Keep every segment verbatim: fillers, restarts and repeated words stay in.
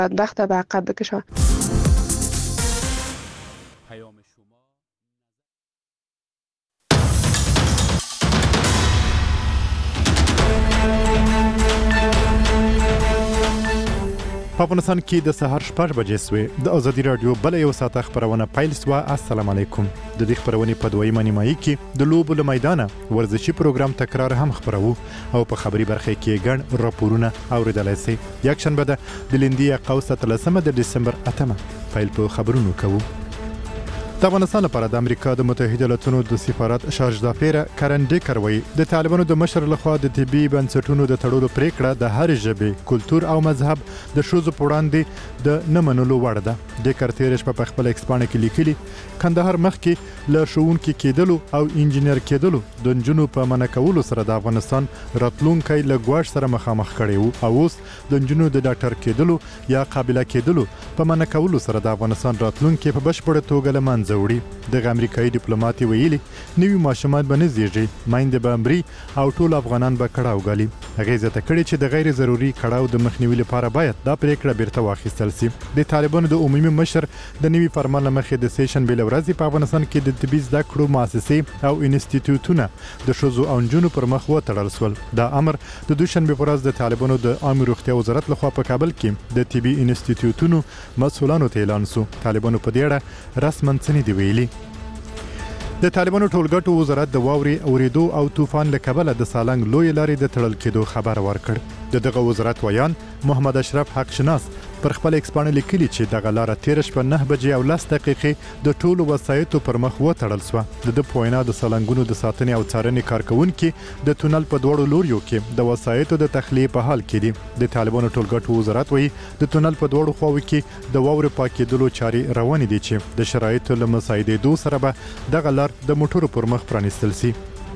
بدبخت به عقب بکشه. په افغانستان کې د سهار شپږ بجې سوې د ازادي رادیو بل یو ساعت خبرونه پیل سوه. السلام علیکم. د دې خبرونې په دویمه نیمایي کې د لوبو له میدانه ورزشي پروګرام تکرار هم خبرو او په خبري برخه کې ګڼ راپورونه اوریدلای شئ. یکشنبه ده د لیندي قوس اتلسمه د دسمبر اتمه پیل په خبرونو کوو. د افغانستان لپاره د امریکا د متحده ایالاتونو د سفارت شارج دافیر کرن ډیکر وایي د طالبانو د مشر لخوا د طبي بنسټونو د تړلو پریکړه د هر ژبې، کلتور او مذهب د ښځو په وړاندې د نه منلو وړ ده. ډیکر تېره شپه په خپل ایکس پاڼه کې لیکلي کندهار مخکې له ښوونکي کېدلو او انجینر کېدلو د نجونو په منع کولو سره د افغانستان راتلونکی له ګواښ سره مخامخ کړی وو او اوس د نجونو د ډاکټر کېدلو یا قابله کېدلو په منع کولو سره د افغانستان راتلونکی په بشپړه توګه له منځه وړي. دغه امریکایي ډیپلوماټ ویلي نوي ماشومان به نه زیږي، میندې به مري او ټول افغانان به کړاو ګالي. هغې زیاته کړې چې د غیر ضروري کړاو د مخنیوي لپاره باید دا پریکړه بیرته واخیستل شي. د طالبانو د عمومي مشر د نوي فرمان له مخې د سې شنبې له ورځې په افغانستان کې د طبي زده کړو مؤسسې او انسټیټیوټونه د ښځو او نجونو پر مخ وتړل شول. دا امر د دوشنبې په ورځ د طالبانو د عامه روغتیا وزارت لخوا په کابل کې د طبي انسټیټیوټونو مسؤلانو ته اعلان شو. طالبانو په دې اړه رسماً څه نه دي ویلي. د طالبانو ټولګټو وزارت د واورې اورېدو او طوفان له کبله د سالنګ لوی لارې د تړل کېدو خبر ورکړ. د دغه وزارت ویان محمد اشرف حق شناس پر خپل ایکس پاڼه لیکلي چې دغه لاره تېره شپه نه بجې او لس دقیقې د ټولو وسایطو پر مخ وتړل شوه. د ده په وینا د سالنګونو د ساتنې او څارنې کارکوونکي د تونل په دواړو لوریو کې د وسایطو د تخلیې په حال کې دي. د طالبانو ټولګټو وزارت وایي د تونل په دواړو خواو کې د واورې پاکېدلو چارې روانې دي چې د شرایطو له مساعدېدو سره به دغه لار د موټرو پر مخ پرانیستل شي.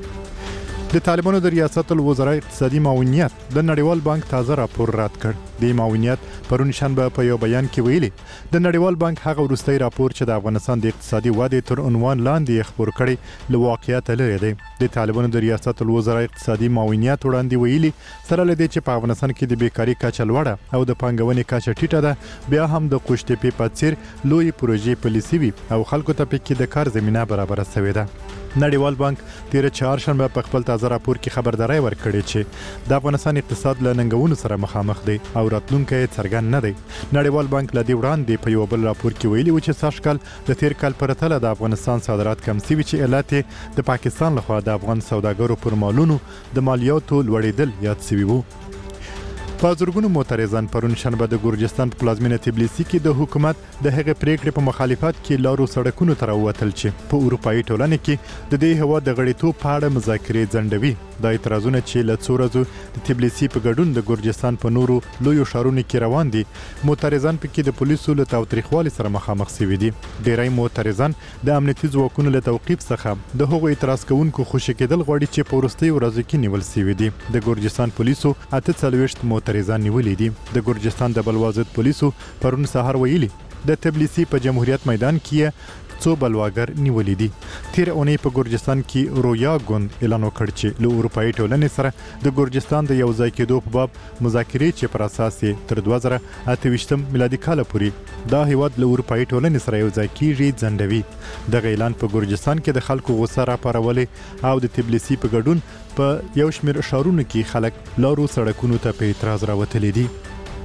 د طالبانو د ریاست الوزرا اقتصادي معاونیت د نړیوال بانک تازه راپور رد کړ. د معاونیت پرون شنبه په یو بیان کې ویلي د نړیوال بانک هغه وروستی راپور چې د افغانستان د اقتصادي ودې تر عنوان لاندې خبر کړي له واقعیت لري دی. د طالبانو د ریاست الوزرا اقتصادي معاونیت وړاندې ویلي سره لدې چې په افغانستان کې د بیکاری کچه لوړه او د پانګونې کچه ټیټه ده، بیا هم د قوشتېپې په څیر لوی پروژې پلي شوي او خلکو ته پکې د کار زمینه برابره شوې ده. نړیوال بانک تیر چهارشنبه په خپل تازه راپور کې خبرداري ورکړې چې د افغانستان اقتصاد له ننګونو سره مخامخ دی او راتلونکی څرګند نه دی. نړیوال بانک له دې وړاندې په یو بل راپور کې ویلي و چې سږ کال د تیر کال په پرتله د افغانستان صادرات کم شوي چې علت یې د پاکستان لخوا د افغان سوداګرو پر مالونو د مالیاتو لوړېدل یاد شوي وو. په زرګونو معترضان پرون شنبه د ګورجستان په پلازمینه تبلیسي کې د حکومت د هغې پریکړې په مخالفت کې لارو سړکونو ته راووتل چې په اروپایي ټولنه کې د دې هېواد د غړیتوب په اړه مذاکرې ځنډوي. دا اعتراضونه چې له څو ورځو د تبلیسي په ګډون د ګورجستان په نورو لویو ښارونو کې روان دي، معترضان پکې د پولیسو له تاوتریخوالي سره مخامخ شوي دي. ډیری معترضان د امنیتي ځواکونو له توقیف څخه د هغو اعتراض کوونکو خوشي کېدل غواړي چې په وروستیو ورځو کې نیول شوي دي. د ګورجستان پولیسو اته څلوېښت معترضان نیولي دي. د ګورجستان د بلوازد پولیسو پرون سهار ویلي د تبلیسي په جمهوریت میدان کې څو بلواګر نیولي دي. تیر اونۍ په ګورجستان کې رویا ګوند اعلان وکړ چې له اروپایي ټولنې سره د ګورجستان د یو ځای کېدو په باب مذاکرې چې پر اساس یې تر دوه زره اته ویشتم میلادي کاله پورې دا هیواد له اروپایي ټولنې سره یو ځای کېږي ځنډوي. دغه اعلان په ګورجستان کې د خلکو غوسه راپارولې او د تبلیسي په ګډون په یو شمېر ښارونو کې خلک لارو سړکونو ته په اعتراض راوتلي دي.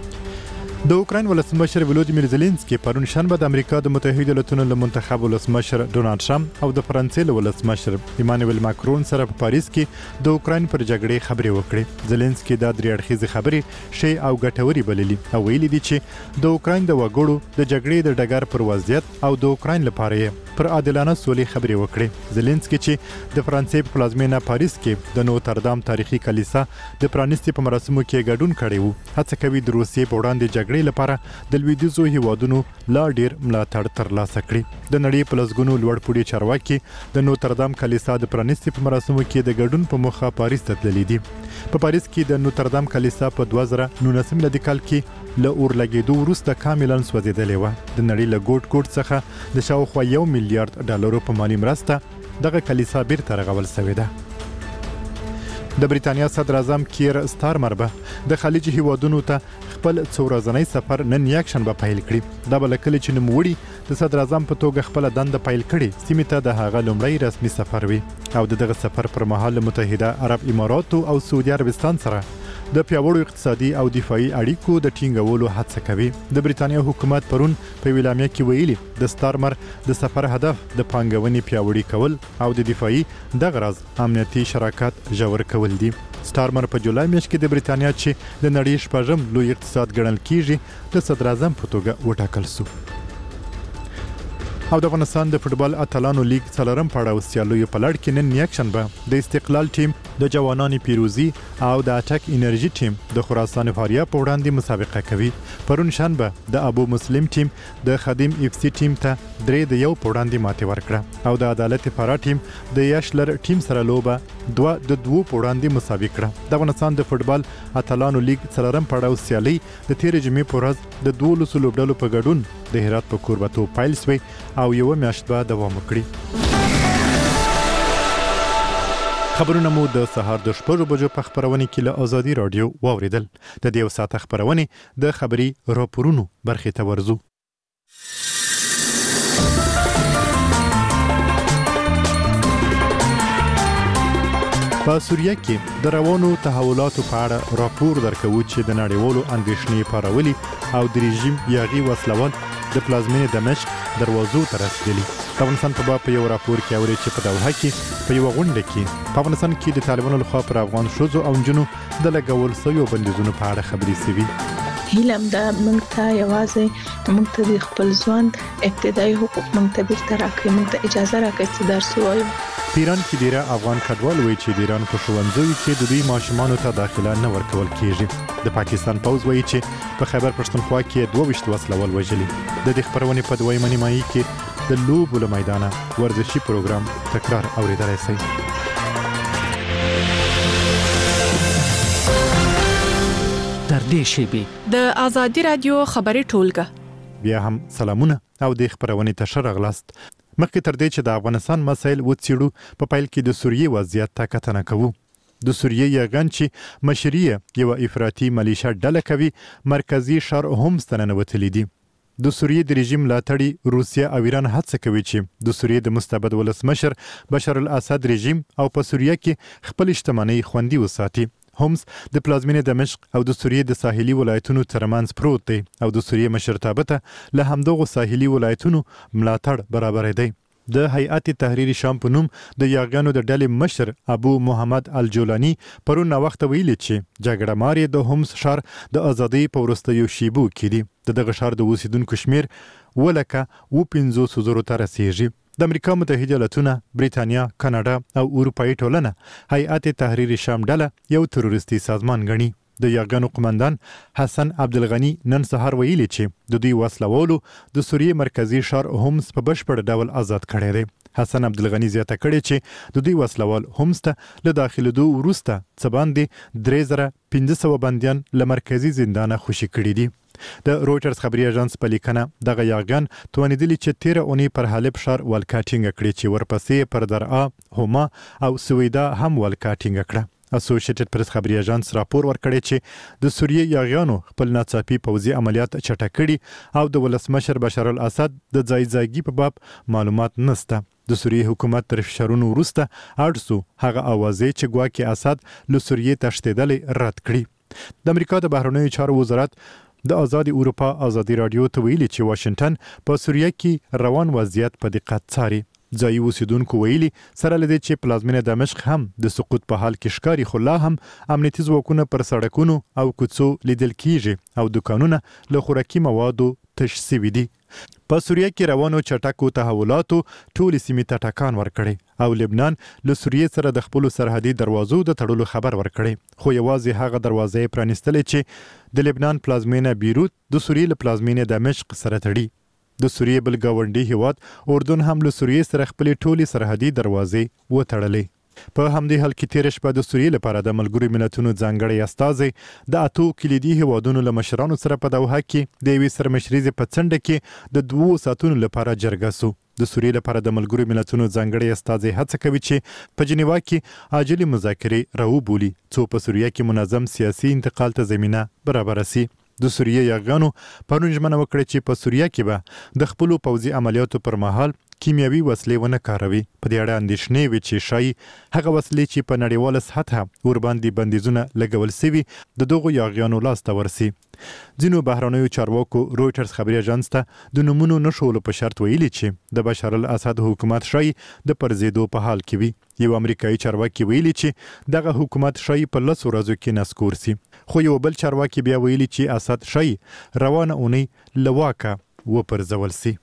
د اوکراین ولسمشر ولودیمیر زيلنسکي پرون شنبه د امریکا د متحده ایالاتونو له منتخب ولسمشر ډونالډ ټرمپ او د فرانسې له ولسمشر ایمانوئل ماکرون سره په پاریس کې د اوکراین پر جګړې خبرې وکړې. زيلنسکي دا درې اړخیزې خبرې ښې او ګټورې بللي او ویلي دي چې د اوکراین د وګړو د جګړې د ډګر پر وضعیت او د اوکراین لپاره یې پر عادلانه سولې خبرې وکړې. زيلنسکي چې د فرانسې په پلازمینه پاریس کې د نوتردام تاریخي کلیسا د پرانیستي په مراسمو کې ګډون کړی وو، هڅه کوي د روسیې په وړاندې جګړې لپاره د لویدیځو هیوادونو لا ډیر ملاتړ ترلاسه کړي. د نړۍ په لسګونو لوړ پوړي چارواکي د نوتردام کلیسا د پرانیستي په مراسمو کې د ګډون په موخه پاریس ته تللي دي. په پاریس کې د نوتردام کلیسا په دوه زره نولسم میلادي کال کې له اور لګېدو وروسته کاملا سوځېدلې وه. د نړۍ له ګوټ ګوټ څخه د شاوخوا یو میلیارډ ډالرو په مالي مرسته دغه کلیسا بیرته رغول شوې ده. د بریتانیا صدر اعظم کیر سټارمر به د خلیج هیوادونو ته خپل څو ورځنی سفر نن یکشنبه پیل کړي. دا به له کله چې نوموړي د صدر اعظم په توګه خپل دنده پیل کړي سیمې ته د هغه لومړی رسمي سفر وي او د دغه سفر پر مهال متحده عرب اماراتو او سعودي عربستان سره د پیاوړو اقتصادي او دفاعي اړیکو د ټینګولو هڅه کوي. د بریتانیا حکومت پرون په ویلامیا کې ویلي د ستارمر د سفر هدف د پانګونې پیاوړي کول او د دفاعي د غرض امنیتي شراکت ژور کول دي. ستارمر په جولای میاشت کې د بریتانیا چې د نړۍ شپږم لوی اقتصاد ګڼل کیږي د صدر اعظم په توګه وټاکل شو. او د افغانستان د فوتبال اتلانو لیگ څلورم پړاو سیالیو په لړ کې نن یکشنبه د استقلال ټیم د جوانان پیروزي او د اټک انرژي ټیم د خراسان فاریاب په وړاندې مسابقه کوي. پرون شنبه د ابو مسلم ټیم د خادم اف سی ټیم ته درې د یو په وړاندې ماتې ورکړه او د عدالت فارا ټیم د یشلر ټیم سره لوبه دوه د دوه په وړاندې مساوي کړه. د افغانستان د فوتبال اتلانو لیگ څلورم پړاو سیالي د تیر جمعې په ورځ د دوه لسو لوبډلو په ګډون د هرات په کوربتو پیل شوی او یو میاشت به دوام وکړي. خبرونه مو د سهار د شپږو بجو په خبرونه کې له ازادي رادیو واوریدل. د دې یو ساعت خبرونه د خبري راپورونو برخې ته ورزو. په سوریه کې د روانو تحولاتو په اړه راپور درکوي چې د نړیوالو اندېښنې پارولي او د رژیم یاغي وسلوال د پلازمینې دمشق دروازو ته رسیدلي. د افغانستان په باب په یو راپور کې اوري چې په دوحه کې په یو غونډه کې په افغانستان کې د طالبانو لخوا پر افغان ښځو او نجونو د لګول شویو بندیزونو په اړه خبرې شوي. هیلم دا موږ ته یوازې موږ ته د خپل ژوند ابتدایي حقوق موږ ته بیرته راکړي، موږ ته اجازه راکړي چې درس ووایو. په ایران کې ډیره افغان کډوال وایي چې د ایران په ښوونځیو کې د دوی ماشومانو ته داخله نه ورکول کیږي. د پاکستان پوځ وایي چې په خیبر پښتونخوا کې دوه ویشت وسلوال وژلي. د دې خبرونې په دویمه نیمایي کې د لوبو له میدانه ورزشي پروګرام تکرار اوریدلای شئ. در دې شیبې د ازادي رادیو خبري ټولګه بیا هم سلامونه او د خبرونې ته ښه راغلاست. مخکې تر دې چې د افغانستان مسایل وڅېړو په پیل کې د سوریې وضعیت ته کتنه کوو. د سوریې یاغان چې مشري یو افراطي ملیشه ډله کوي مرکزی ښار هومس ته ننوتلي دي. د سوریې د رژیم ملاتړي روسیه او ایران هڅه کوي چې د سوریې د مستبد ولسمشر بشار الاسد رژیم او په سوریه کې خپل شتمنۍ خوندي وساتي. هومس د پلازمینې دمشق او د سوریې د ساحلي ولایتونو ترمنځ پروت دی او د سوریې مشرتابه ته له همدغو ساحلي ولایتونو ملاتړ برابر دی. د هیئت تحریر شام په نوم د یاغانو د ډلې مشر ابو محمد الجولانی پرون وخت ویلي چې جګړه ماري د هومس ښار د ازادۍ په وروستیو شیبو کې دي. د دغه ښار د اوسیدونکو شمیر ولکه و پنځوس زرو ته رسیږي. د امریکا متحده ایالاتونه، بریتانیا، کاناډا او اروپایي ټولنه هیئت تحریر شام ډله یو تروریستي سازمان ګڼي. د یاغانو قومندان حسن عبدالغنی نن سهار ویلي چې د دوی وسلوالو د سوریې مرکزی ښار هومس په بشپړ ډول آزاد کړی دی. حسن عبدالغنی زیاته کړې چې د دوی وسلوال هومس ته له داخلېدو وروسته څه باندې درې زره پنځه سوه بندیان له مرکزي زندانه خوشي کړي دي. د رویټرز خبري اژانس په لیکنه دغه یاغان توانیدلی چې تیره اونۍ پر حلب ښار ولکه ټینګه کړي چې ورپسې پر درعا، هوما او سویدا هم ولکه ټینګه کړه. اسوسییټډ پریس خبري اژانس راپور ورکړی چې د سوریې یاغیانو خپل ناڅاپي پوځي عملیات چټک کړي او د ولسمشر بشار الاسد د ځای ځایګي په باب معلومات نشته. د سوریې حکومت تر فشارونو وروسته اړ سو هغه اوازې چې ګواکې اسد له سوریې تښتېدلې رد کړي. د امریکا د بهرنیو چارو وزارت د آزادي اروپا ازادي رادیو ته ویلي چې واشنگټن په سوریه کې روان وضعیت په دقت څاري. ځایي اوسیدونکو ویلي سره لدې چې پلازمینه دمشق هم د سقوط په حال کې ښکاري، خو لا هم امنیتي ځواکونه پر سړکونو او کوڅو لیدل کیږي او دکانونه له خوراکي موادو تش سوي دي. په سوریه کې روانو چټکو تحولاتو ټولې سیمې ته ټکان ورکړی او لبنان له سوریې سره د خپلو سرحدي دروازو د تړلو خبر ورکړی، خو یوازې هغه دروازې یې پرانیستلې چې د لبنان پلازمینه بیروت د سوریې له پلازمینې دمشق سره تړي. د سوریې بل ګاونډي هیواد اردن هم له سوریې سره خپلې ټولې سرحدي دروازې وتړلې. په همدې حال کې تیر شپه د سوریې لپاره د ملګرو ملتونو ځانګړی استازی د اتو کلیدي هیوادونو له مشرانو سره په دوحه کې د یوې سرمشریزې په څنډه کې د دوو ساعتونو لپاره جرګه سو. د سوریې لپاره د ملګرو ملتونو ځانګړی استازی هڅه کوي چې په جنیوا کې عاجلې مذاکرې راوبولي څو په سوریه کې منظم سیاسي انتقال ته زمینه برابره سي. د سوریې یاغیانو پرون ژمنه وکړه چې په سوریه کې به د خپلو پوځي عملیاتو پر مهال کیمیاوي وسلې ونه کاروي. په دې اړه اندېښنې وې چې ښایي هغه وسلې چې په نړیواله سطحه ورباندې بندیزونه لګول سوي د دغو یاغیانو لاسته ورسي. ځینو بهرنیو چارواکو رویټرز خبري اژانس ته د نومونو نه ښولو په شرط ویلي چې د بشار الاسد حکومت ښایي د پرځېدو په حال کې وي. یو امریکایي چارواکي ویلي چې دغه حکومت ښایي په لسو ورځو کې نسکور سي. خو یو بل چارواکي بیا ویلي چې اسد ښایي روانه اونۍ له واکه وپرځول سي.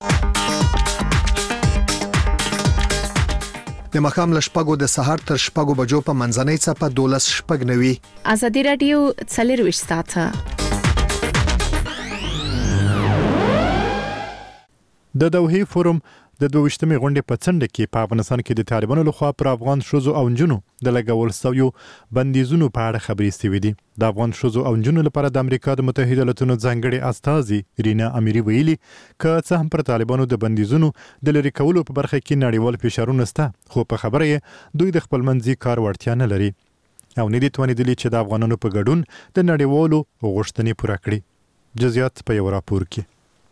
د مخام له شپږو د سهار تر شپږو بجو په منځنۍ څپه دولس شپږ نوي. ازادي رادیو څلرویشت ساعته د دوحې فورم د دویشتمې غونډې په څنډه کې په افغانستان کې د طالبانو لخوا پر افغان ښځو او نجونو د لګول شویو بندیزونو په اړه خبرې شوې دي. د افغان ښځو او نجونو لپاره د امریکا د متحده ایالاتونو ځانګړي استازي رینا اميري ویلي که څه هم پر طالبانو د بندیزونو د لرې کولو په برخه کې نړیوال فشارونه شته، خو په خبره یې دوی د خپل منځي کار وړتیا نه لري او نه دي توانیدلي چې د افغانانو په ګډون د نړیوالو غوښتنې پوره کړي. جزئیات په یو راپور کې.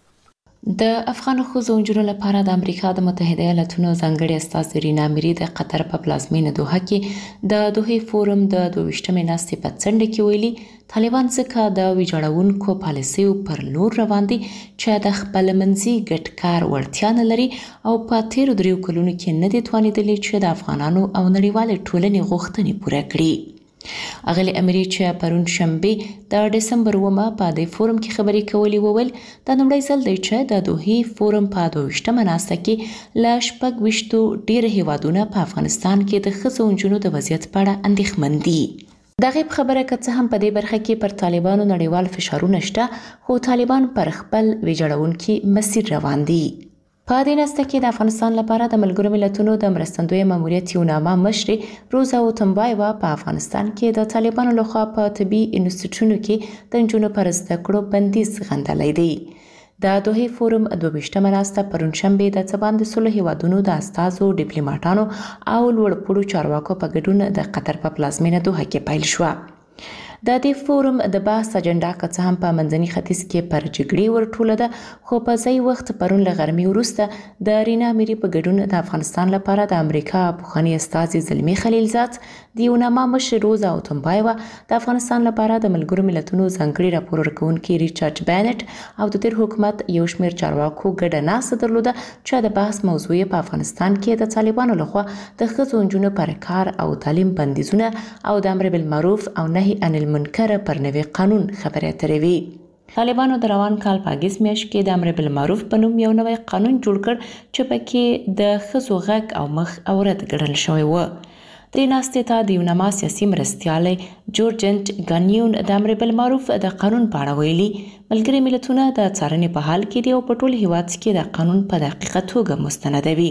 د افغان ښځو او نجونو لپاره د امریکا د متحده ایالاتونو ځانګړي استازي رینا اميري د قطر په پلازمینه دوحه کې د دوحې فورم د دویشتمې ناستې په څنډه کې ویلي طالبان ځکه د ویجاړونکو پالیسیو پر لور روان دي چې د خپل منځي ګډ کار وړتیا نه لري او په تیرو دریو کلونو کې نه دي توانیدلي چې د افغانانو او نړیوالې ټولنې غوښتنې پوره کړي. اغلی امری چې پرون شنبه د دسمبر ومه په دې فورم کې خبرې کولې وویل د نړۍ ځل دی چې د دوحې فورم په دویشتمه ناسته کې لا شپږ ویشتو ډېر هیوادونه په افغانستان کې د ښځو او نجونو د وضعیت په اړه اندېښمن دي. د غیب خبره که څه هم په دې برخه کې پر طالبانو نړیوال فشارونه شته، خو طالبان پر خپل ویجاړونکي مسیر روان دي. په دې ناسته کې د افغانستان لپاره د ملګرو ملتونو د مرستندوی ماموریت یوناما مشر روزا اوتمبایوا په افغانستان کې د طالبانو لخوا په طبي انسټیټیوټونو کې د نجونو پر زده کړو بندیز غندلی دی. د دوحې فورم دویشتمه ناسته پرون شنبه د څه باندې سلو هیوادونو د استازو، ډیپلوماټانو او لوړپوړو چارواکو په ګډون د قطر په پلازمینه دوحه کې پیل شوه. د دې فورم د بحث اجنډا که څه هم په منځني ختیځ کې پر جګړې ورټوله ده، خو په ځای وخت پرون له غرمې وروسته د رینا اميري په ګډون د افغانستان لپاره د امریکا پخوانی استازي زلمي خلیلزاد، د یوناما مشر روزا اوتمبایوا، د افغانستان لپاره د ملګرو ملتونو ځانګړي راپور ورکوونکي ریچارډ بینټ او د تیر حکومت یو شمېر چارواکو ګډه ناسته درلوده چې د بحث موضوع په افغانستان کې د طالبانو لخوا د ښځو او نجونو پر کار او تعلیم بندیزونه او د امر بالمعروف او نهي عن المنکر پر نوي قانون خبرې اترې وي. طالبانو د روان کال په اګست میاشت کې د امر بالمعروف په نوم یو نوی قانون جوړ کړ چې پکې د ښځو غږ او مخ اورد ګڼل شوی و. د ناستې ته د یوناما سیاسي مرستیالی جورجنټ ګانیون د امر بالمعروف د قانون په اړه ویلي ملګري ملتونه د څارنې په حال کې دي او په ټول هیواد کې د قانون په دقیقه توګه مستندوي.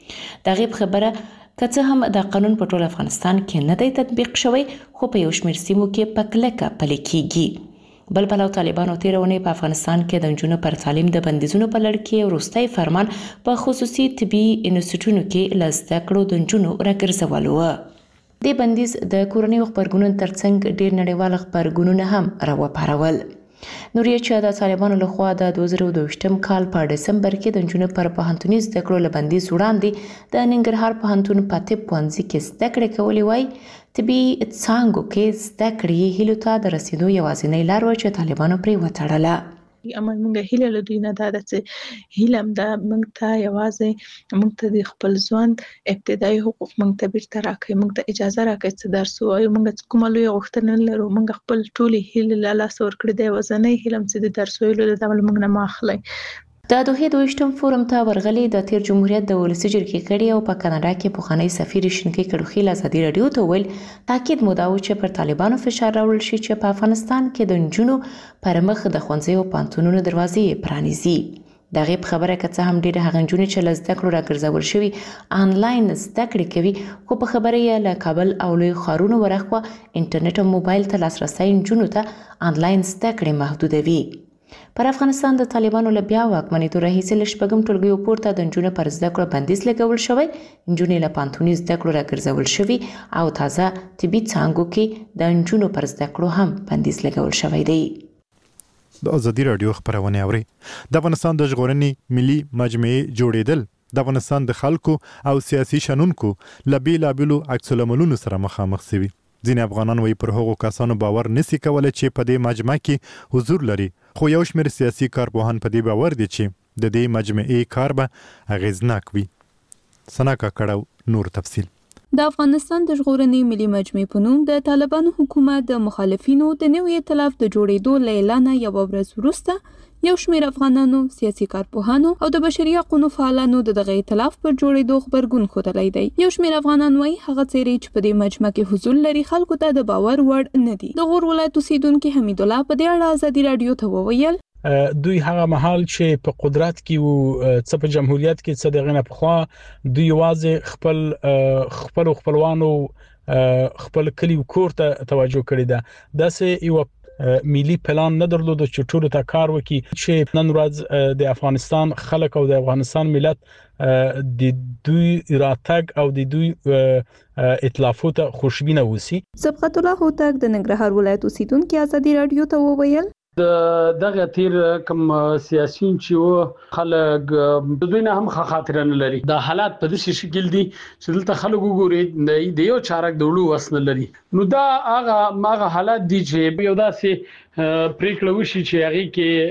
د غیب خبره که څه هم د قانون په ټول افغانستان کې نه دی تطبیق شوی، خو په یو شمېر سیمو کې په کلکه پلی کیږي. بل پلو طالبانو تېره اونۍ په افغانستان کې د نجونو پر تعلیم د بندیزونو په لړ کې وروستی فرمان په خصوصي طبي انسټیټیوټونو کې له زده کړو د نجونو راګرځولو و. دې بندیز د کورنیو خبرګونونو ترڅنګ ډېر نړیوال خبرګونونه هم راوپارول. نورې چې د طالبانو لخوا د دوه زره دویشتم کال په دسمبر کې د نجونو پر پوهنتوني زده کړو له بندیز وړاندې د ننګرهار پوهنتون په طب پوهنځي کې زده کړې کولې وای، طبي څانګو کې زده کړې هیلو ته د رسیدو یوازینۍ لار وه چې طالبانو پرې وتړله. اما موږ هیله له دوی نه دا ده چې هیله هم ده موږ ته یوازې موږ ته د خپل ژوند ابتدایي حقوق موږ ته بیرته راکړي، موږ ته اجازه راکړي چې درس ووایو. موږ کومه لویه غوښتنه نه لرو، موږ خپل ټولې هیلې له لاسه ورکړي دي. یوازینۍ هیله هم چې د درس ویلو له امله موږ نه مه اخلئ. د دوحې دویشتم فورم ته ورغلي د تیر جمهوریت د ولسي جرګې غړي او په کاناډا کې پخوانی سفیر شینکي کډوخیل ازادي رادیو ته ویل تاکید مو دا و چې پر طالبانو فشار راوړل شي چې په افغانستان کې د نجونو پر مخ د ښوونځیو او پوهنتونونو دروازې پرانیزي. د غیب خبره که څه هم ډېرې هغه نجونې چې له زده کړو راګرځول شوي آنلاین زده کړې کوي، خو په خبره یې له کابل او لویو ښارونو ورهخوا انټرنیټ او موبایل ته لاسرسی نجونو ته آنلاین زده کړې محدودوي. پر افغانستان د طالبانو له بیا واکمنېدو راهیسې له شپږم ټولګیو پورته د نجونو پر زده کړو بندیز لګول شوی، نجونې له پوهنتوني زده کړو راګرځول شوي او تازه طبي څانګو کې د نجونو پر زده کړو هم بندیز لګول شوی دی. د ازادي رادیو خبرونه اوري. د افغانستان د ژغورنې ملي مجموعې جوړېدل د افغانستان د خلکو او سیاسي شنونکو لبي لابلو عکس العملونو سره مخامخ شوي. ځینې افغانان وایي پر هغو کسانو باور نسی کولای چې په دې مجمع کې حضور لري، خو یو شمېر سیاسي کارپوهان په دې باور دي چې د دې مجموعې کار به اغیزناک وي. سنا کاکړو نور تفصیل. د افغانستان د ژغورنې ملي مجمع په نوم د طالبانو حکومت د مخالفینو د نوي ائتلاف د جوړېدو له اعلانه یو ورځ وروسته یو شمېر افغانانو، سیاسي کارپوهانو او د بشري حقوقو فعالانو د دغه ائتلاف پر جوړېدو خبرګون ښودلی دی. یو شمېر افغانان وایي هغه څېرې چې په دې مجمع کې حضور لري خلکو ته د باور وړ نه دي. د غور ولایت اوسیدونکي حمید الله په دې اړه ازادي رادیو ته وویل دوی هغه محل چې په قدرت کې وو، څه په جمهوریت کې څه دغه نه پخوا دوی واځي خپل خپل خپلوانو خپل کلی کور ته توجه کړی ده. داسې یو ملي پلان نه درلود چې ټول ته کار وکړي چې نن ورځ د افغانستان خلک او د افغانستان ملت د دوی راتګ او د دوی ائتلافو ته خوشبینه وسی. سبقت الله هوتک د ننګرهار ولایت اوسیدونکو ازادي رادیو ته وویل د دغه تیر کوم سیاسيين چې و خلک د دوی نه هم خاطر نه لري. د حالات په دې شکل دي چې دلته خلک وګوري د یو چارک دولو وسنه لري. نو دا هغه ماغه حالات دي چې یو داسې پریکړه وشي چې هغه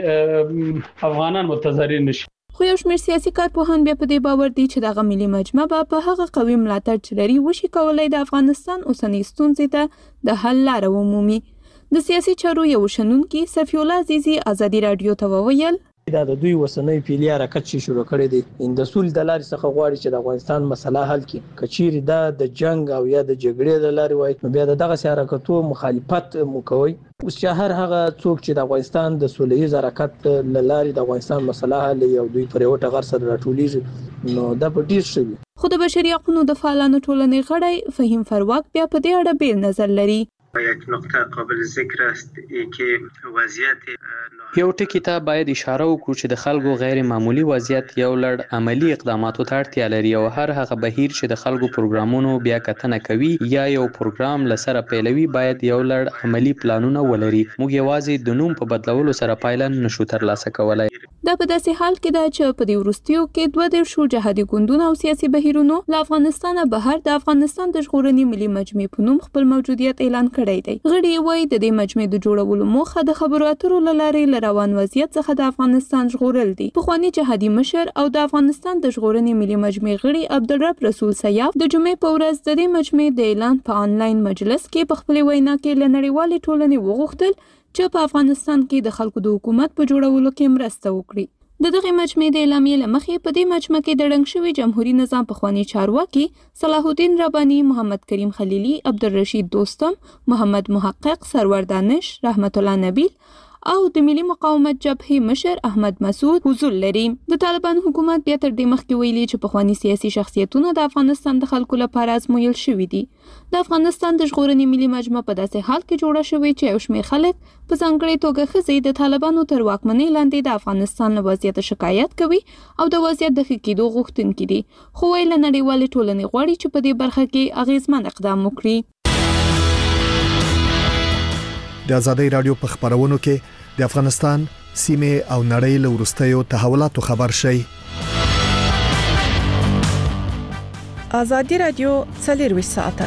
کې افغانان متضرر نشي. خو یو شمېر سیاسي کارپوهان بیا په دې باور دي چې دغه ملي مجمع به په هغه قوي ملاتړ چې لري وشي کولای د افغانستان اوسنۍ ستونزې ته د حل لاره ومومي. د سیاسي چارو یو شنونکي صفی الله عزیزی ازادي رادیو ته وویل دا د دوی وسنۍ پیلي حرکت چې شروع کړی دی د اصول د لارې څخه غواړي چې د افغانستان مسله حل کړي. کچېری دا د جنگ او یا د جګړې د لارې وای نو بیا دغه حرکتو مخالفت مو کوي. اوس چې هر هغه څوک چې د افغانستان د سولهییز حرکت لارې د افغانستان مسله حل یو دوی پر یو ټغر سره راټولیږي نو دا په ډیر شوی. خو د بشري حقوقو د فعالانو ټولنې غړی فهیم فرواک بیا په دې اړه بیل نظر لري. یک نقطه قابل ذکر است که وضعیت یو ټکی ته باید اشاره وکړو چې د خلکو غیر معمولی وضعیت یو لړ عملی اقداماتو ته اړتیا لري او هر هغه بهیر چې د خلکو پروګرامونو بیا کتنه کوي یا یو پروګرام لسره پیلوي باید یو لړ عملی پلانونه ولري. موږ یوازې د نوم په بدلولو سره پایله نشو ترلاسه کولای. دا په داسې حال کې ده چې په دې وروستیو کې دوه دیرشو جهادي ګوندونه او سیاسي بهیرونو له افغانستانه بهر د افغانستان د ژغورنې ملي مجمع په نوم خپل موجودیت اعلان کړی دی. غړي وایي د دې مجمع د جوړولو موخه د خبرو اترو له لارې له روان وضعیت څخه د افغانستان ژغورل دي. پخواني جهادي مشر او د افغانستان د ژغورنې ملي مجمع غړي عبدالرب رسول سیاف د جمعې په ورځ د دې مجمع د اعلان په آنلاین مجلس کې په خپل وینا کې له نړیوالې ټولنې وغوښتل چې په افغانستان کې د خلکو د حکومت په جوړولو کې مرسته وکړي. د دغه مجمع د اعلامیې له مخې په دې مجمع کې د ړنګ شوي جمهوریت نظام پخوانی چارواکي صلاح الدین رباني، محمد کریم خلیلي، عبدالرشید دوستم، محمد محقق، سرور دانش، رحمت الله نبیل او د ملي مقاومت جبهې مشر احمد مسعود حضور لري. د طالبان حکومت بیا تر دې مخکې ویلي چې پخوانی سیاسي شخصیتونه د افغانستان د خلکو لپاره ازمویل شوي دي. د افغانستان د ژغورنې ملي مجمع په داسې حال کې جوړه شوې چې یو شمېر خلک په ځانګړې توګه ښځې د طالبانو تر واکمنۍ لاندې د افغانستان له وضعیت شکایت کوي او د وضعیت د ښه کېدو غوښتونکي دي، خو وایي له نړیوالې ټولنې غواړي چې په دې برخه کې اغېزمن اقدام وکړي. د ازادي رادیو په خبرونو کې د افغانستان سیمه او نړۍ له وروستیو تحولاتو خبر شي. ازادي رادیو څلور ساعته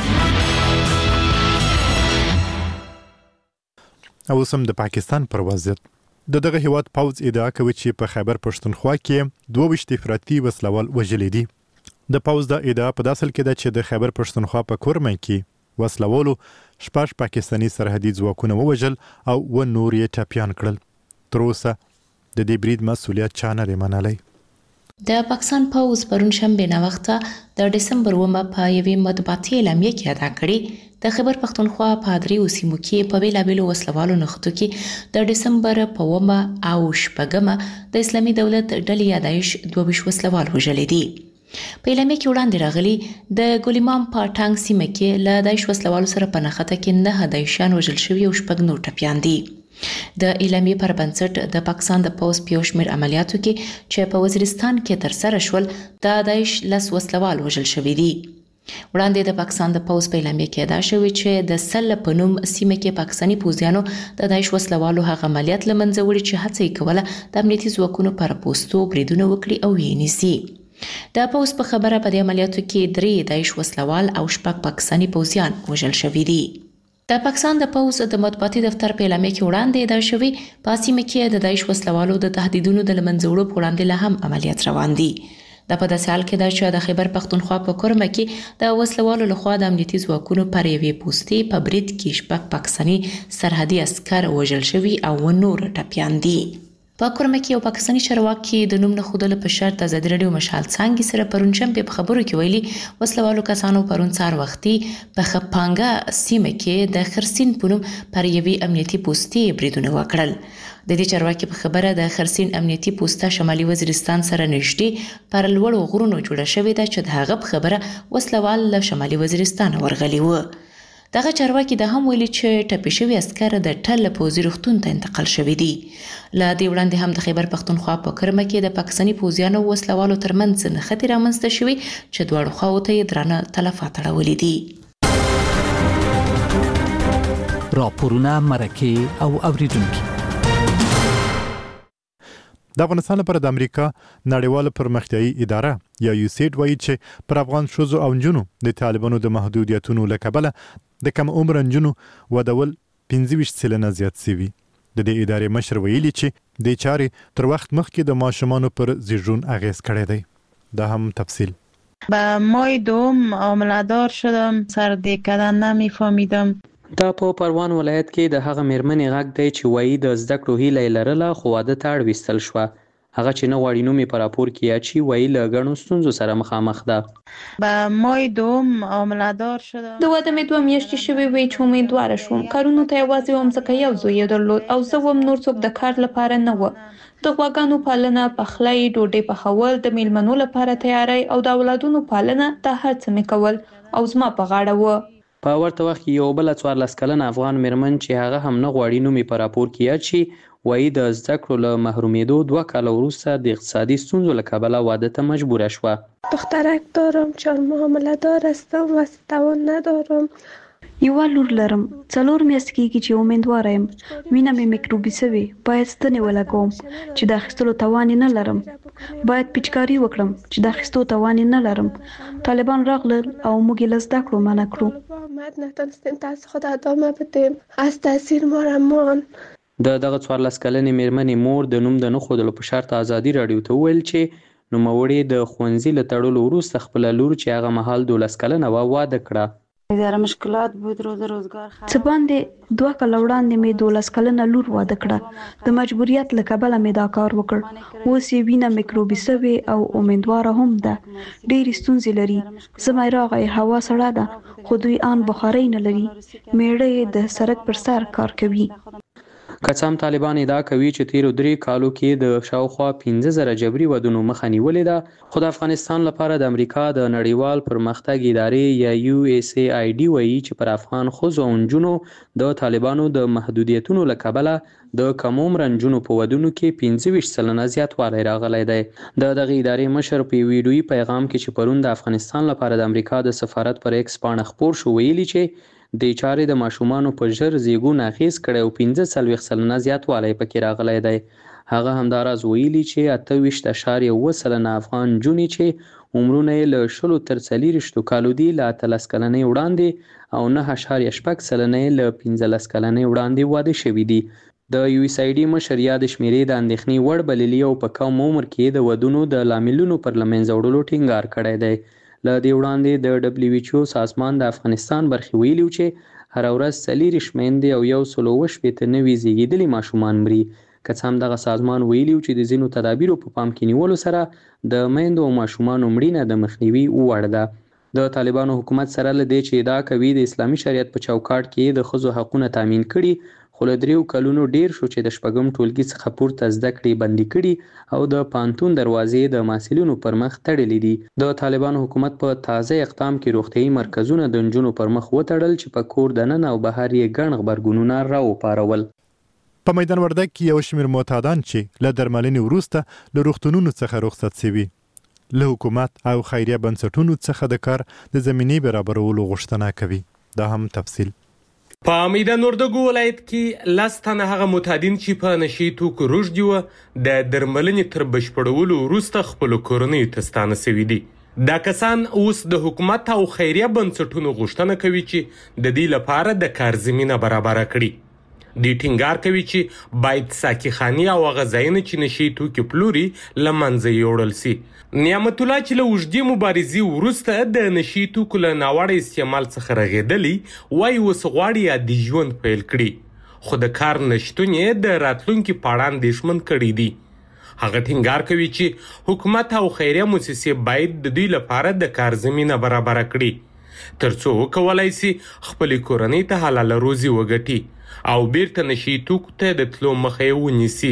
او سم د پاکستان پر وضعیت. د دغه هیواد پوز ادعا کوي چې په خیبر پښتونخوا کې دوه ویشت افراطي وسلوال وژلې دي. د پوز د ادعا په داسل کې ده چې د خیبر پښتونخوا په کورمن کې وسلوالو شپږ پاکستاني سرحدي ځواکونه ووژل او و نور یې ټپیان کړل. تر اوسه د دې برید مسؤلیت چا نه دی منلی. د پاکستان پوز پرون شنبه ناوخته د دسمبر اوومه په یوې مطبوعاتي اعلامیه کې ادا کړې د خیبر پښتونخوا په دریو سیمو کې په بیلابیلو وسلوالو نښتو کې د دسمبر په اوومه او شپږمه د اسلامي دولت ډلې یا داعش دوه ویشت وسلوال وژلي دي. په اعلامیه کې وړاندې راغلي د ګلیمام په ټانګ سیمه کې له داعش وسلوالو سره په نښته کې نه داعشیان وژل شوي او شپږ نور ټپیان دي. د اعلامیې پر بنسټ د پاکستان د پوز په یو شمېر عملیاتو کې چې په وزیرستان کې ترسره شول د داعش لس وسلوال وژل شوي دي. وړاندې د پاکستان د پوز په اعلامیه کې ادا شوی چې د سل په نوم سیمه کې پاکستاني پوځیانو د داعش وسلوالو هغه عملیات لمنځه وړي چې هڅه یې کوله د امنیتي ځواکونو پر پوستو بریدونه وکړي او یې نیسي. د پوز په خبره په دې عملیاتو کې درې داعش وسلوال او شپږ پاکستاني پوځیان وژل شوي دي. د پاکستان د پوز د مطبوعاتي دفتر په اعلامیه کې وړاندې ادا شوی په سیمه کې د داعش وسلوالو د تهدیدونو د لمنځه وړلو په وړاندې له هم عملیات روان دي. د په داسې حال کې دا چې د خیبر پختونخوا په کرمه کې د وسلوالو لخوا د امنیتي ځواکونو پر یوې پوستې په برید کې شپږ پاکستاني سرحدي عسکر وژل شوي او نور ټپیان دي. په کرمه کې یو پاکستاني چارواکي د نوم نه ښودلو په شرط د ازادي راډیو مشال څانګې سره پرون شنبه په خبرو کې ویلي وسلوالو کسانو پرون سهار وختي په خپانګه سیمه کې د خرسین په نوم پر یوې امنیتي پوستې بریدونه وکړل. د دې چارواکي په خبره د خرسین امنیتي پوسټه شمالي وزیرستان سره نږدې پر لوړو غرونو جوړه شوې ده چې د هغه په خبره وسلوال له شمالي وزیرستان ورغلي و. دغه چارواکي د هم ویلي چې ټپي شوي عسکر د ټل پوځي روغتون ته انتقال شوي دي. له دې وړاندې هم د خیبر پختونخوا په کرمه کې د پاکستاني پوځیانو او وسلوالو ترمنځ نښتې رامنځته شوي چې دواړو خواو ته یې درانه تلفات اړولي دي. راپورونه، مرکې او اوریدونکي. د افغانستان لپاره د امریکا نړیواله پرمختیایي اداره یا یوسیډ وایي چې پر افغان ښځو او نجونو د طالبانو د محدودیتونو له کبله د کم عمر نجونو ودول پنځه ویشت سلنه زیات شوي. د دې ادارې مشر ویلي چې د چارې تر وخت مخکې د ماشومانو پر زیږون اغیز کړی دی. دا هم تفصیل. به ماه دوم عامله‌دار شدم، سر دیکدن نمیفهمیدم. دا په پروان ولایت کې د هغه میرمنې غږ دی چې وایي د زده کړو هیله یې لرله خو واده ته اړ ویستل شوه. هغه چې نه غواړي نوم یې په راپور کې اچي وایي له ګڼو ستونزو سره مخامخ ده. به ماه دوم عامله‌دار شدم. د واده مې دوه میاشتې شوې وې چې امیدواره شوم. کارونو ته یوازې وم ځکه یو زوی یې درلود او زه وم نور څوک د کار لپاره نه و. د غواګانو پالنه، پخلی، ډوډۍ پخول، د میلمنو لپاره تیاری او د اولادونو پالنه دا هر څه مې کول او زما په غاړه و. په ورته وخت کې یو بل څوارلس کلنه افغان میرمن چې هغه هم نه غواړي نوم یې په راپور کې اچي وایي د زده کړو له محرومیدو دوه کاله وروسته د اقتصادي ستونزو له کبله واده ته مجبوره شوه. دخترک دارم، چهار معامله دار هستم و توان ندارم. یوه لور لرم، څلور میاشتې کېږي چې امیدواره یم. وینه مې میکروبي سوې، باید ستنې ولګوم چې د اخیستلو توان نه لرم. باید پیچکاري وکړم چې د اخیستو توان نه لرم. طالبان راغلل او موږ یې له زده کړو منع کړو. باید نتونستیم تحصیل خود ادامه بدیم، از تاثیر ما رمان. د دغه څوارلس کلنې میرمنې مور د نوم د نه ښودلو په شرط ازادي راډیو ته وویل چې نوموړې د ښوونځي له تړلو وروسته خپله لور چې هغه مهال دولس کلنه وه واده کړه. څه باندې دوه کاله وړاندې مې دولس کلنه لور واده کړه. د مجبوریت له کبله مې دا کار وکړ. اوس یې وینه میکروبي سوې او امیدواره هم ده. ډېرې ستونزې لري. زما راغی هوا سړه ده خو دوی آن بخارۍ نه لري. میړه یې د سړک پر سر کار کوي. که څه هم طالبان ادعا کوي چې تیرو درې کالو کې د شاوخوا پنځه زره جبري ودونو مخه نیولې ده، خو د افغانستان لپاره د امریکا د نړیوال پرمختګ ادارې یا یو ایس ای آی ډي وایي چې پر افغان ښځو او نجونو د طالبانو د محدودیتونو له کبله د کم عمره نجونو په ودونو کې پنځه ویشت سلنه زیاتوالی راغلی دی. د دغې ادارې مشر په ویډیویي پیغام کې چې پرون د افغانستان لپاره د امریکا د سفارت پر ایکس پاڼه خپور شو ویلي چې د چارې د ماشومانو په ژر زیږون اغیز کړی او پنځه څلوېښت سلنه زیاتوالی پکې راغلی دی. هغه همداراز ویلي چې اته ویشت اعشاریه اووه سلنه افغان نجونې چې عمرونه یې له شلو تر څلېرویشتو کالو دي له اتلس کلنۍ وړاندې او نه اعشاریه شپږ سلنه یې له پنځلس کلنۍ وړاندې واده شوي دي. د یو ایس آی ډي مشر یاد شمیرې د اندېښنې وړ بللي او په کم عمر کې د ودونو د لاملونو پر له منځه وړلو ټینګار کړی دی. له دې وړاندې د ډبلیو ایچ او سازمان د افغانستان برخې ویلي چې هره ورځ څلېرویشت میندې او یو سل اووه شپېته نوي زیږېدلي ماشومان مري. که څه هم دغه سازمان ویلي چې د ځینو تدابیرو په پام کې نیولو سره د میندو او ماشومانو مړینه د مخنیوي وړ ده. د طالبانو حکومت سره له دې چې ادعا کوي د اسلامي شریعت په چوکاټ کې د ښځو حقونه تامین کړي، خو له دریو کلونو ډیر شو چې د شپږم ټولګي څخه پورته زده کړې بندي کړي او د پانتون دروازې د محصلینو پر مخ تړلې دي. د طالبانو حکومت په تازه اقدام کې روغتیايي مرکزونه د نجونو پر مخ وتړل چې په کور دننه او بهر یې ګڼ غبرګونونه راوپارول. په میدان وردګ کې یو شمېر معتادان چې له درملنې وروسته له روغتونونو څخه رخصت شوي له حکومت او خیریه بنسټونو څخه د کار د زمینې برابرولو غوښتنه کوي. دا هم تفصیل. په میدان وردګو ولایت کې لس تنه هغه متادین چې په نشي توکو روږدي وو د درملنې تر بشپړولو وروسته خپلو کورنیو ته ستانه سوي دي. دا کسان اوس د حکومت او خیریه بنسټونو غوښتنه کوي چې د دې لپاره د کار زمینه برابره کړي. دوی ټینګار کوي چې باید ساقيخانې او هغه ځایونه چې نشي توکي پلوري له منځه یوړل سي. نعمت الله چې له اوږدې مبارزې وروسته د نشي توکو له ناوړه استعمال څخه رغېدلی وایي اوس غواړي عادي ژوند پیل کړي، خو د کار نشتون یې د راتلونکي په اړه اندېښمن کړي دي. هغه ټینګار کوي چې حکومت او خیریه مؤسسې باید د دوی لپاره د کار زمینه برابره کړي ترڅو وکولای شي خپلې کورنۍ ته حلاله روزي وګټي او بیرته نشي توکو ته د تلو مخه یې ونیسي.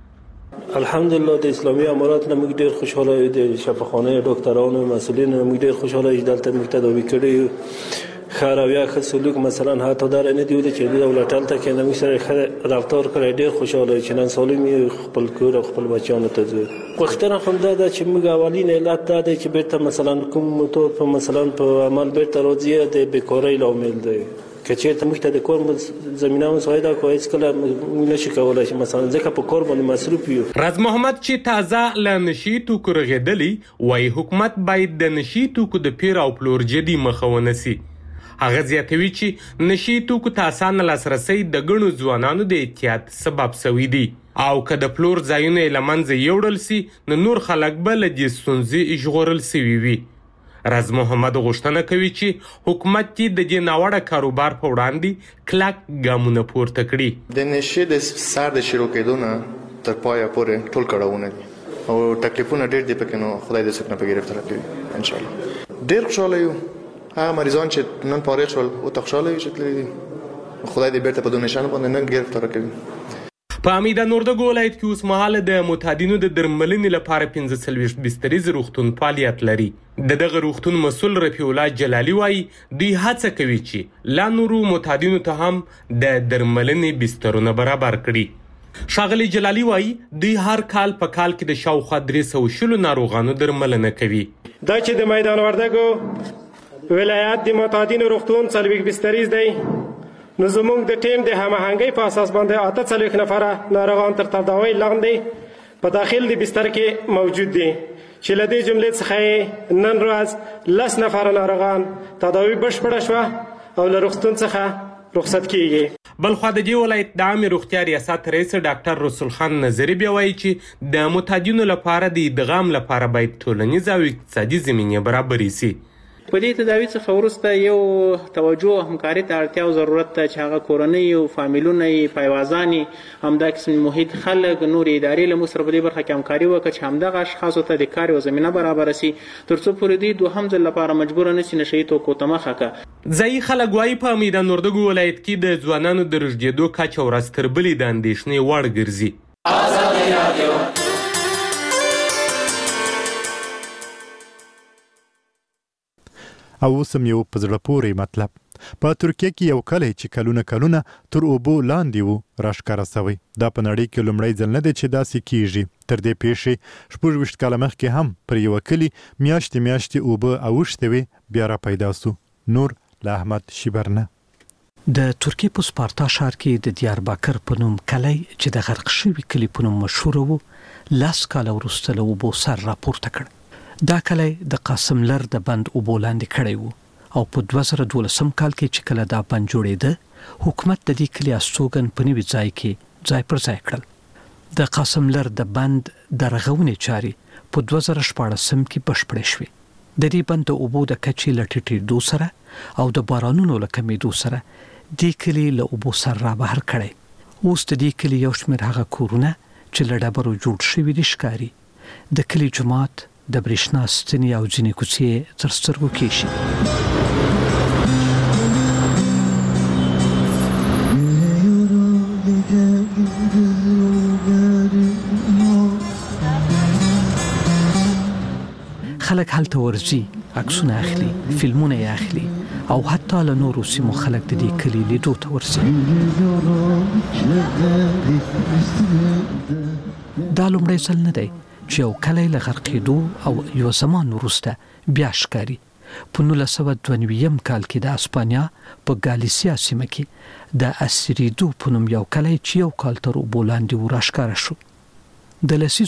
الحمدلله د اسلامي امارات نه موږ ډېر خوشحاله یو، د شفاخانه ډاکټرانو مسؤلین نه موږ ډېر خوشحاله یو چې دلته موږ تداوي کړي ښه رویه ښه سلوک مثلا حتی دا نه دی چې د دولت هلته کې نه موږ سره ښه رفتار کړی. ډېر خوشحاله چې نن سالم یو، خپل کور او خپل بچیانو ته ځو. غوښتنه خو دا ده چې موږ اولین علت دا دی چې بیرته مثلا کوم موتور په مثلا په عمل بیرته راځي د بیکارۍ لامل دی. که چېرته موږ ته د کار زمینه مساعده کړي هېڅکله موږ نشو کولی چې مثلا ځکه په کار باندې مصروف یو. راز محمد چې تازه له نشي توکو رغېدلی وایي حکومت باید د نشي توکو د پیر او پلور جدي مخه ونیسي. هغه زیاتوي چې نشي توکو ته اسانه لاسرسی د ګڼو ځوانانو د اعتیاد سبب سوی دی او که د پلور ځایونه یې له منځه یوړل سي نو نور خلک به له دې ستونزې ژغورل سوي وي. راز محمد غوښتنه کوي چې حکومت دې د دې ناوړه کاروبار په وړاندې کلک ګامونه پورته کړي. د نشي د سر د شروع کېدو نه تر پایه پورې ټول کړهونه دي او تکلیفونه ډېر دي پکې، نو خدای دې څوک نه په ګرفتار کړي ان شاء الله. ډېر خوشاله یو هغه مریضان چې نن فارغ شول او خوشاله یو چې تللي دي، خدای دې بیرته په دې نشانه باندې نه ګرفتار کړي. په میدان وردګو ولایت کې اوس مهاله د معتادینو د درملنې لپاره پنځه څلوېښت بستریز روغتون فعالیت لري. د دغه روغتون مسؤل رفیع الله جلالي وایي دوی هڅه کوي چې لا نورو معتادینو ته هم د درملنې بسترونه برابر کړي. ښاغلي جلالي وایي دوی هر کال په کال کې د شاوخوا درې سوه شلو ناروغانو درملنه کوي. دا چې د میدان وردګو ولایت د معتادینو روغتون څلوېښت بستریز دی، نو زموږ د ټیم د هماهنګۍ په اساس باندې اته څلوېښت نفره ناروغان تر تداوۍ لاندې په داخل د بستر کې موجود دي چې له دې جملې څخه نن ورځ لس نفره ناروغان تداوۍ بشپړه شوه او له روغتون څخه رخصت کیږي. بلخوا د دې ولایت د عامې روغتیا ریاست رئیس ډاکټر رسول خان نظري بیا وایي چې د معتادینو لپاره د ادغام لپاره باید ټولنیز او اقتصادي زمینې برابرې سي. په دې تداوی څخه وروسته یو توجه او همکاري ته اړتیا او ضرورت ته چې هغه کورنۍ او فامیلونه یې پیوازاني همدا قسم محیط خلک نور ادارې له موږ سره په دې برخه کې همکاري وکړي چې همدغه اشخاصو ته د کار یوه زمینه برابره سي تر څو پورې دوی دوهم ځل لپاره مجبوره نه سي نشهیي توکو ته مخه کړه. ځایي خلک وایي په میدان وردګو ولایت کې د ځوانانو د رژدېدو کچه ورځ تر بلې د اندېښنې وړ ګرځي. ازادي راډیو او اوسم یو په زړه پورې مطلب. په ترکیه کې یو کلی چې کلونه کلونه تر اوبو لاندې و راښکاره سوی. دا په نړۍ کې لومړی ځل نه دی چې داسې کیږي. تر دې پیښې شپږ ویشت کاله مخکې هم پر یوه کلي میاشتې میاشتې اوبه اوښتې وې، بیا را پیدا سو. نور له احمد شیبرنه. د ترکیې په سپارتا ښار کې د دیارباکر په نوم کلی چې د غرق شوي کلي په نوم مشهور و، لس کاله وروسته له اوبو سر راپورته کړ. دا کلی د قاسم لر د بند اوبو لاندې کړی و او په دوه زره دولسم کال کې چې کله دا بند جوړېده حکومت د دې کلي استوګن په نوي ځای کې ځای پر ځای کړل. د قاسم لر د بند د رغونې چارې په دوه زره شپاړسم کې بشپړې شوې. د دې بند د اوبو د کچې له ټیټېدو سره او د بارانونو له کمېدو سره دې کلي له اوبو سر را بهر کړی. اوس د دې کلي یو شمېر هغه کورونه چې له ډبرو جوړ شوي دي ښکاري. د کلي جومات، د برېښنا ستنې او ځینې کوڅې تر سترګو کېږي. خلک هلته ورځي، عکسونه اخلي، فلمونه یې اخلي او حتی له نورو سیمو خلک د دې کلي لیدو ته ورځي. دا لومړی ځل نه دی چې یو کلی له غرقېدو او یو زمان وروسته بیا ښکاري. په نولس سوه دوه نوي کال کې د اسپانیا په ګالیسیا سیمه کې د اسیریدو په نوم یو کلی چې یو کال تر اوبو لاندې و راښکاره شو. د لسیزو